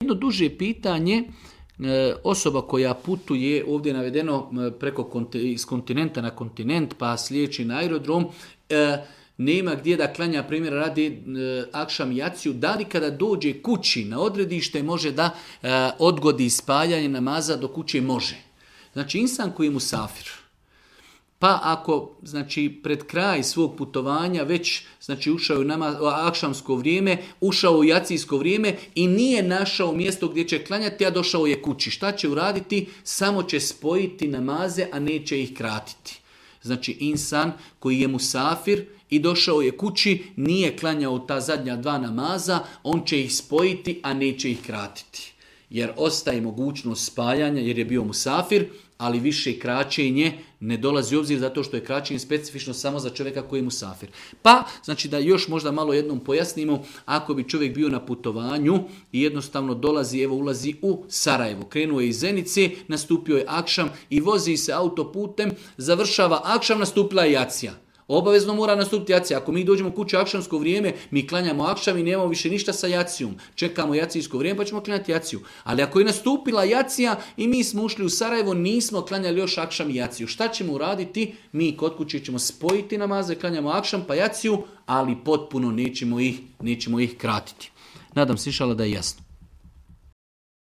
jedno duže pitanje, osoba koja putuje, ovdje je navedeno iz kontinenta na kontinent, pa sliječi na aerodrom, nema gdje da klanja, primjer radi akšam jaciju, da li kada dođe kući na odredište može da odgodi spajanje namaza do kuće? Može. Znači insan koji je musafir, pa ako pred kraj svog putovanja već ušao je u akšamsko vrijeme, ušao u jacijsko vrijeme i nije našao mjesto gdje će klanjati, a došao je kući. Šta će uraditi? Samo će spojiti namaze, a neće ih kratiti. Znači insan koji je musafir i došao je kući, nije klanjao ta zadnja 2 namaza, on će ih spojiti, a neće ih kratiti. Jer ostaje mogućnost spajanja jer je bio musafir, ali više kraćenje ne dolazi u obzir zato što je kraćenje specifično samo za čovjeka koji je musafir. Pa, da još možda malo jednom pojasnimo, ako bi čovjek bio na putovanju i jednostavno ulazi u Sarajevo, krenuo je iz Zenice, nastupio je akšam i vozi se autoputem, završava akšam, nastupila je jacija. Obavezno mora nastupiti jacija. Ako mi dođemo kući u akšamsko vrijeme, mi klanjamo akšam i nemamo više ništa sa jacijom. Čekamo jacijsko vrijeme pa ćemo klanjati jaciju. Ali ako je nastupila jacija i mi smo ušli u Sarajevo, nismo klanjali još akšam i jaciju. Šta ćemo uraditi? Mi kod kuće ćemo spojiti namaze, klanjamo akšam pa jaciju, ali potpuno nećemo ih kratiti. Nadam se inšallah da je jasno.